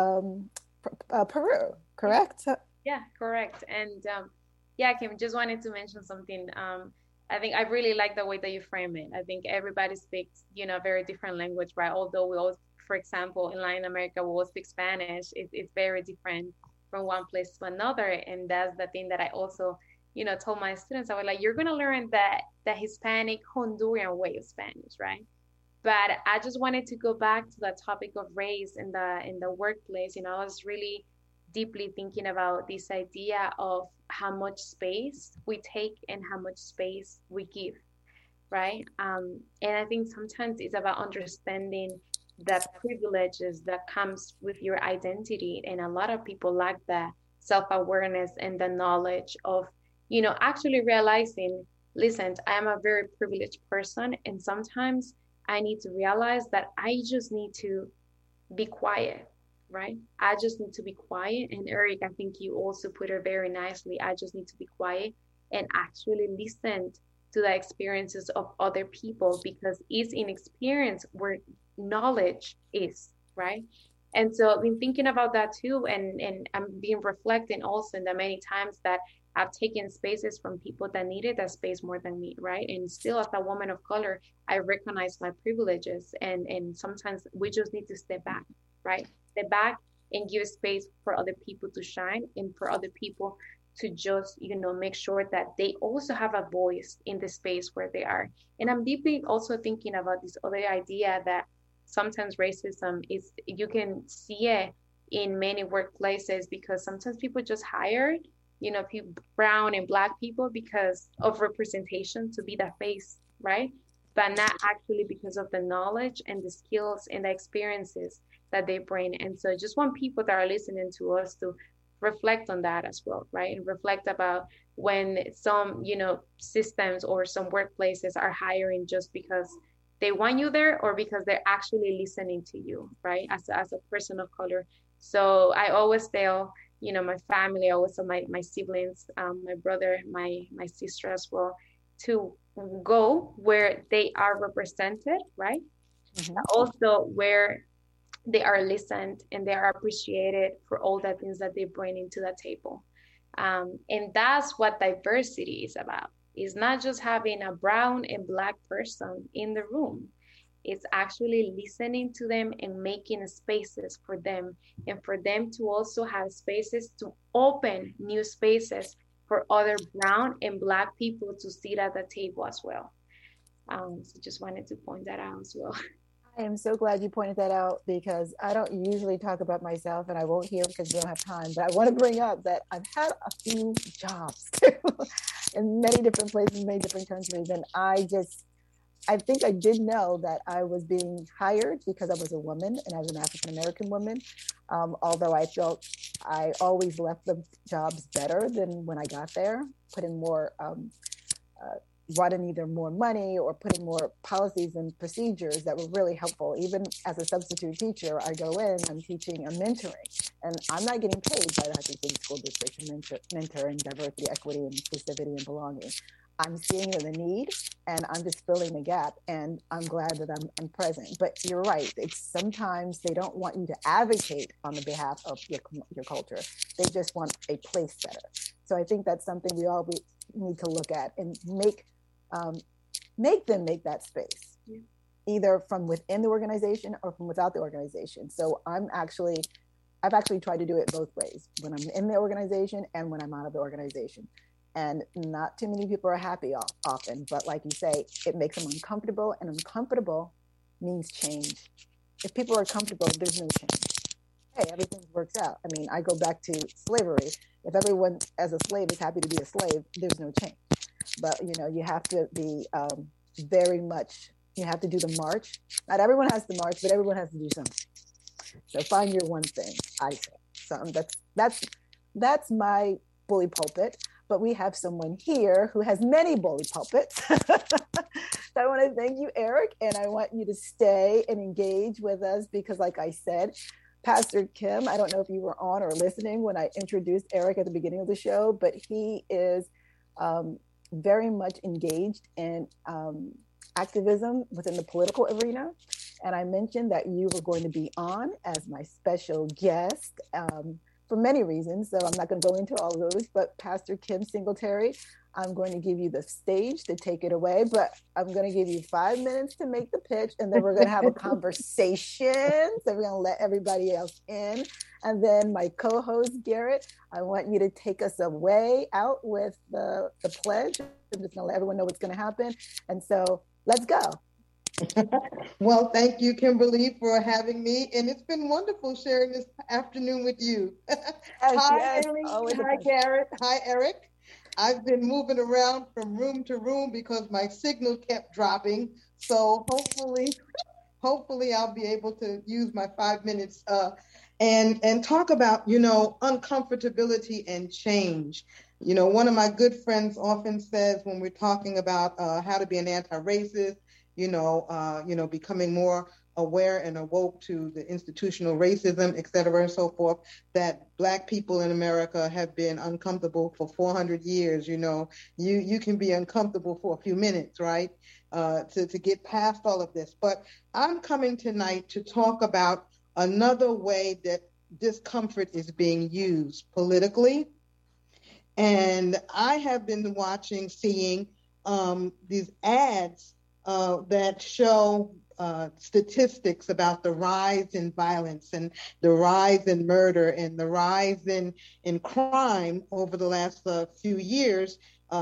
Peru, correct? Yeah, correct. And Kim, just wanted to mention something. I think I really like the way that you frame it. I think everybody speaks, a very different language, right? Although we all, for example, in Latin America, we all speak Spanish. It's very different from one place to another. And that's the thing that I also, told my students. I was like, you're going to learn the Hispanic Honduran way of Spanish, right? But I just wanted to go back to the topic of race in the workplace. I was really deeply thinking about this idea of how much space we take and how much space we give, right? And I think sometimes it's about understanding the privileges that comes with your identity, and a lot of people lack the self-awareness and the knowledge of, actually realizing, listen, I am a very privileged person, and sometimes I need to realize that I just need to be quiet. Right? I just need to be quiet. And Eric, I think you also put it very nicely. I just need to be quiet and actually listen to the experiences of other people, because it's in experience where knowledge is, right? And so I've been thinking about that too, and I'm being reflecting also in the many times that I've taken spaces from people that needed that space more than me, right? And still, as a woman of color, I recognize my privileges, and sometimes we just need to step back, right? Step back and give space for other people to shine, and for other people to just, make sure that they also have a voice in the space where they are. And I'm deeply also thinking about this other idea that sometimes racism is, you can see it in many workplaces, because sometimes people just hire, people, brown and Black people, because of representation, to be the face, right? But not actually because of the knowledge and the skills and the experiences that they bring. And so I just want people that are listening to us to reflect on that as well, right? And reflect about when some, systems or some workplaces are hiring just because they want you there, or because they're actually listening to you, right? As a person of color. So I always tell, my family, also my siblings, my brother, my sister as well, to go where they are represented, right? Mm-hmm. Also where they are listened and they are appreciated for all the things that they bring into the table. And that's what diversity is about. It's not just having a brown and Black person in the room. It's actually listening to them and making spaces for them, and for them to also have spaces to open new spaces for other brown and Black people to sit at the table as well. So just wanted to point that out as well. I am so glad you pointed that out, because I don't usually talk about myself, and I won't here because we don't have time, but I want to bring up that I've had a few jobs in many different places, many different countries. And I think I did know that I was being hired because I was a woman and I was an African-American woman. Although I felt I always left the jobs better than when I got there, put in more, brought in either more money or put in more policies and procedures that were really helpful. Even as a substitute teacher, I go in, I'm teaching, I'm mentoring, and I'm not getting paid by the Hutchinson School District to mentor in diversity, equity, and inclusivity and belonging. I'm seeing the need, and I'm just filling the gap, and I'm glad that I'm present. But you're right. It's sometimes they don't want you to advocate on the behalf of your culture. They just want a place setter. So I think that's something we all need to look at and make them make that space, either from within the organization or from without the organization. So I've actually tried to do it both ways, when I'm in the organization and when I'm out of the organization. And not too many people are happy often, but like you say, it makes them uncomfortable, and uncomfortable means change. If people are comfortable, there's no change. Hey, everything works out. I mean, I go back to slavery. If everyone as a slave is happy to be a slave, there's no change. But, you have to be you have to do the march. Not everyone has to march, but everyone has to do something. So find your one thing, I say. Something that's my bully pulpit. But we have someone here who has many bully pulpits. So I want to thank you, Eric, and I want you to stay and engage with us, because like I said, Pastor Kim, I don't know if you were on or listening when I introduced Eric at the beginning of the show, but he is very much engaged in activism within the political arena. And I mentioned that you were going to be on as my special guest for many reasons. So I'm not going to go into all of those, but Pastor Kim Singletary, I'm going to give you the stage to take it away, but I'm going to give you 5 minutes to make the pitch, and then we're going to have a conversation. So we're going to let everybody else in. And then my co-host, Garrett, I want you to take us away out with the pledge. I'm just going to let everyone know what's going to happen. And so let's go. Well, thank you, Kimberly, for having me. And it's been wonderful sharing this afternoon with you. Hi, Amy. Hi, Garrett. Hi, Eric. I've been moving around from room to room because my signal kept dropping. So hopefully I'll be able to use my 5 minutes and talk about, uncomfortability and change. One of my good friends often says when we're talking about how to be an anti-racist, becoming more aware and awoke to the institutional racism, et cetera, and so forth, that Black people in America have been uncomfortable for 400 years. You can be uncomfortable for a few minutes, right, to get past all of this. But I'm coming tonight to talk about another way that discomfort is being used politically. And I have been seeing these ads that show statistics about the rise in violence and the rise in murder and the rise in crime over the last few years,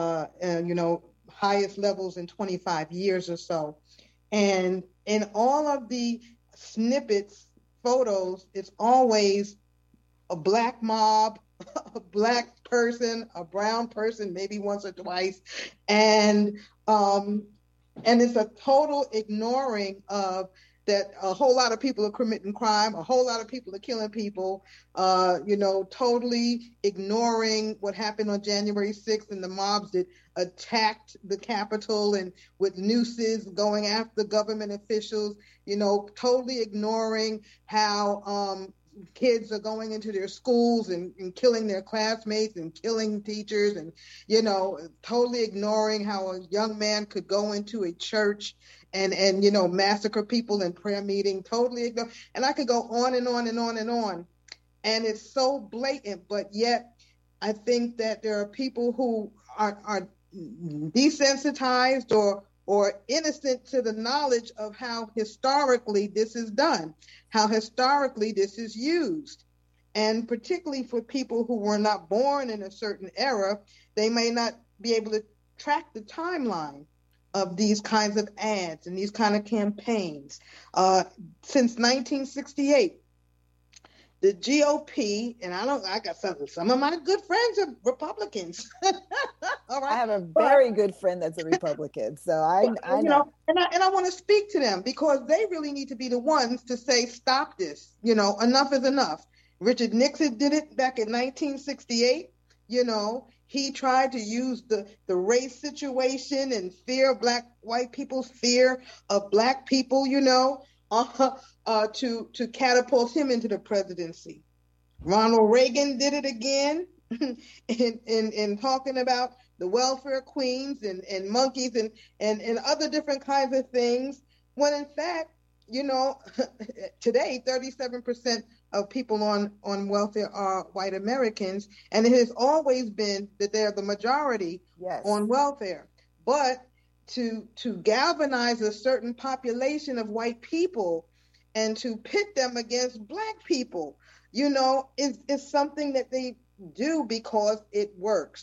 highest levels in 25 years or so. And in all of the snippets, photos, it's always a black mob, a black person, a brown person, maybe once or twice. And it's a total ignoring of that a whole lot of people are committing crime, a whole lot of people are killing people, totally ignoring what happened on January 6th and the mobs that attacked the Capitol and with nooses going after government officials, totally ignoring how kids are going into their schools and killing their classmates and killing teachers and, totally ignoring how a young man could go into a church and massacre people in prayer meeting, totally ignore. And I could go on and on and on and on. And it's so blatant, but yet I think that there are people who are desensitized or innocent to the knowledge of how historically this is done, how historically this is used. And particularly for people who were not born in a certain era, they may not be able to track the timeline of these kinds of ads and these kind of campaigns. Since 1968, the GOP, and I got some of my good friends are Republicans. All right. I have a very good friend that's a Republican, so I know. And I want to speak to them because they really need to be the ones to say, stop this. Enough is enough. Richard Nixon did it back in 1968. He tried to use the race situation and white people's fear of black people, to catapult him into the presidency. Ronald Reagan did it again in talking about the welfare queens and monkeys and other different kinds of things, when in fact, today 37% of people on welfare are white Americans, and it has always been that they're the majority on welfare. But to galvanize a certain population of white people and to pit them against black people, is something that they do because it works.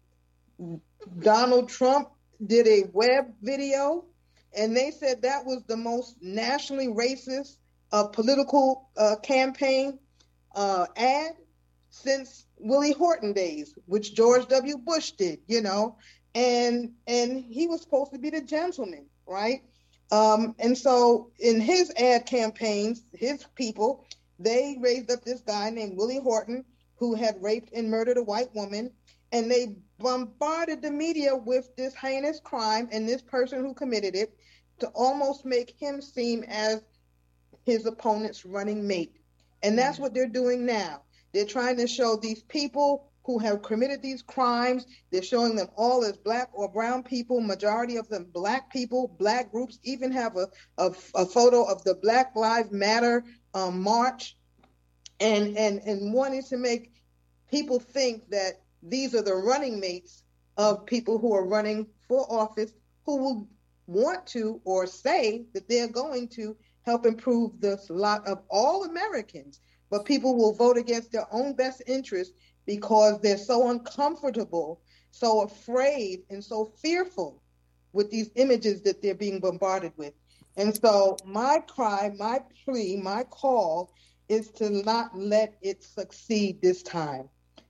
Donald Trump did a web video, and they said that was the most nationally racist political campaign ad since Willie Horton days, which George W. Bush did, and he was supposed to be the gentleman, right? And so in his ad campaigns, his people, they raised up this guy named Willie Horton, who had raped and murdered a white woman, and they bombarded the media with this heinous crime and this person who committed it to almost make him seem as his opponent's running mate. And that's what they're doing now. They're trying to show these people who have committed these crimes, they're showing them all as black or brown people, majority of them black people, black groups, even have a photo of the Black Lives Matter march, and wanting to make people think that these are the running mates of people who are running for office, who will want to or say that they're going to help improve the lot of all Americans, but people will vote against their own best interest because they're so uncomfortable, so afraid, and so fearful with these images that they're being bombarded with. And so my cry, my plea, my call is to not let it succeed this time.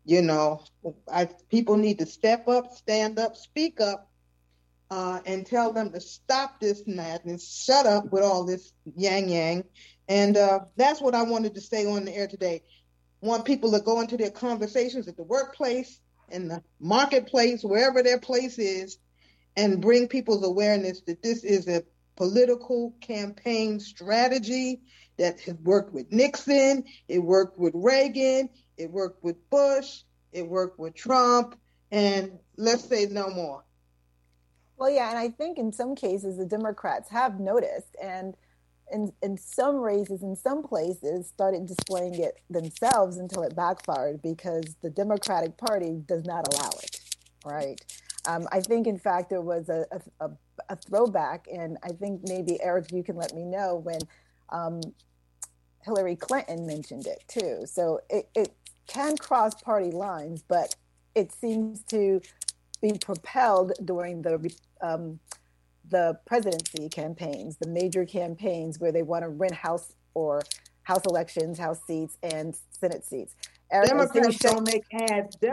People need to step up, stand up, speak up, and tell them to stop this madness, shut up with all this yang. And that's what I wanted to say on the air today. I want people to go into their conversations at the workplace, in the marketplace, wherever their place is, and bring people's awareness that this is a political campaign strategy that has worked with Nixon, it worked with Reagan, it worked with Bush, it worked with Trump, and let's say no more. Well, yeah, and I think in some cases the Democrats have noticed, and in some races, in some places, started displaying it themselves until it backfired because the Democratic Party does not allow it, right? I think, in fact, there was a throwback, and I think maybe, Eric, you can let me know when Hillary Clinton mentioned it too. So it can cross party lines, but it seems to be propelled during the presidency campaigns, the major campaigns where they want to win House elections, House seats, and Senate seats. Eric, Democrats don't make ads. Wait.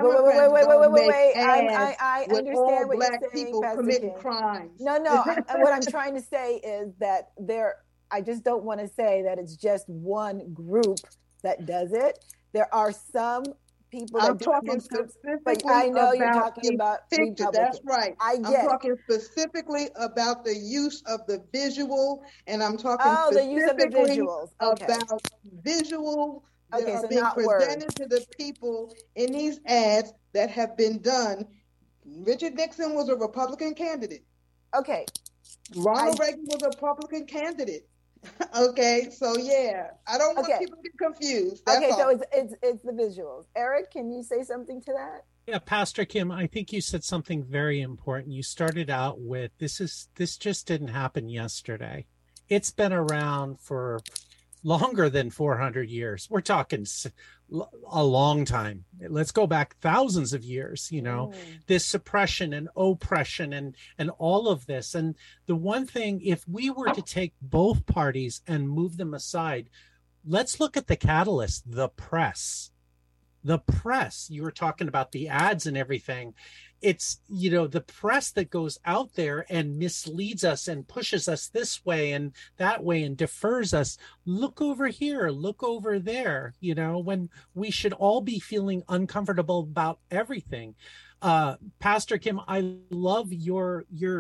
I understand what you're saying, Pastor committing Kim. crimes. No. What I'm trying to say is that I just don't want to say that it's just one group that does it. There are some people that I'm talking specifically but I know about you're talking about Republicans. That's right. I'm talking specifically about the use of the visual, and I'm talking the use of the visuals. Okay. About visual that are so being not presented words. to the people in these ads that have been done. Richard Nixon was a Republican candidate. Okay. Ronald Reagan was a Republican candidate. Okay, so yeah, I don't want people to get confused. That's all. So it's the visuals. Eric, can you say something to that? Yeah, Pastor Kim, I think you said something very important. You started out with this just didn't happen yesterday. It's been around for longer than 400 years. We're talking a long time. Let's go back thousands of years, this suppression and oppression and all of this. And the one thing, if we were to take both parties and move them aside, let's look at the catalyst, the press. The press, you were talking about the ads and everything. It's, the press that goes out there and misleads us and pushes us this way and that way and defers us. Look over here, look over there, when we should all be feeling uncomfortable about everything. Pastor Kim, I love your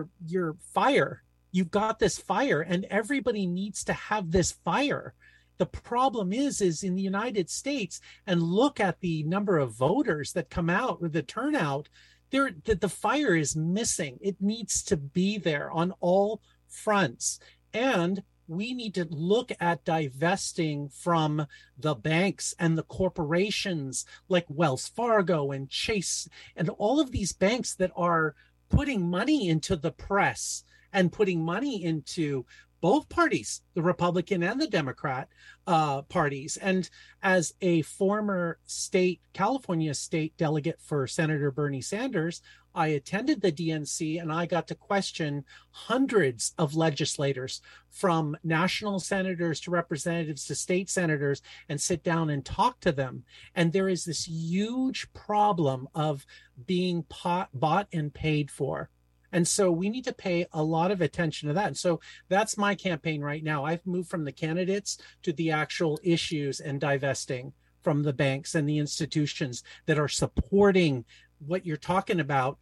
fire. You've got this fire, and everybody needs to have this fire. The problem is in the United States, and look at the number of voters that come out, or the turnout, the fire is missing. It needs to be there on all fronts. And we need to look at divesting from the banks and the corporations like Wells Fargo and Chase and all of these banks that are putting money into the press and putting money into both parties, the Republican and the Democrat parties. And as a former California state delegate for Senator Bernie Sanders, I attended the DNC and I got to question hundreds of legislators, from national senators to representatives to state senators, and sit down and talk to them. And there is this huge problem of being bought and paid for. And so we need to pay a lot of attention to that. And so that's my campaign right now. I've moved from the candidates to the actual issues and divesting from the banks and the institutions that are supporting what you're talking about,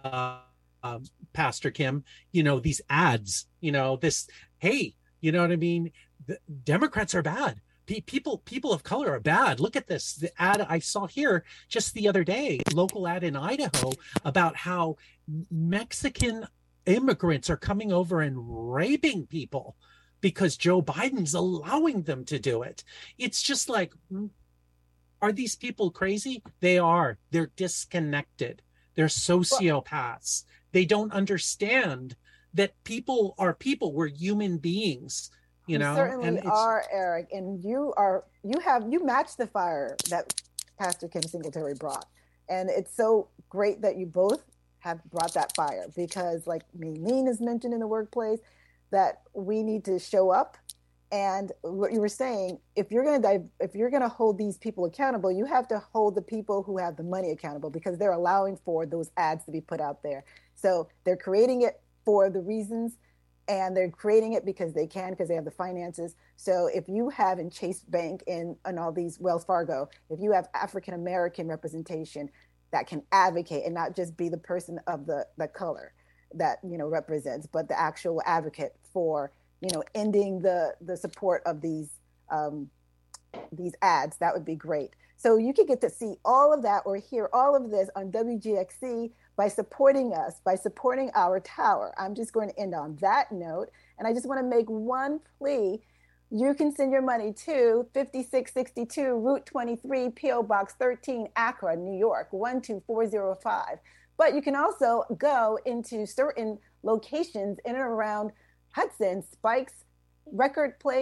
Pastor Kim, these ads, hey, you know what I mean? The Democrats are bad. People of color are bad. Look at this. The ad I saw here just the other day, local ad in Idaho, about how Mexican immigrants are coming over and raping people because Joe Biden's allowing them to do it. It's just like, are these people crazy? They are. They're disconnected. They're sociopaths. They don't understand that people are people. We're human beings. You certainly are, Eric, and you match the fire that Pastor Kim Singletary brought, and it's so great that you both have brought that fire, because, like Maylene has mentioned in the workplace, that we need to show up. And what you were saying, if you're gonna hold these people accountable, you have to hold the people who have the money accountable, because they're allowing for those ads to be put out there. So they're creating it for the reasons. And they're creating it because they can, because they have the finances. So if you have in Chase Bank and all these Wells Fargo, if you have African-American representation that can advocate and not just be the person of the color that, represents, but the actual advocate for, ending the support of these ads, that would be great. So you can get to see all of that or hear all of this on WGXC by supporting us, by supporting our tower. I'm just going to end on that note. And I just want to make one plea You can send your money to 5662 Route 23, P.O. Box 13, Accra, New York, 12405. But you can also go into certain locations in and around Hudson, Spike's Record Place,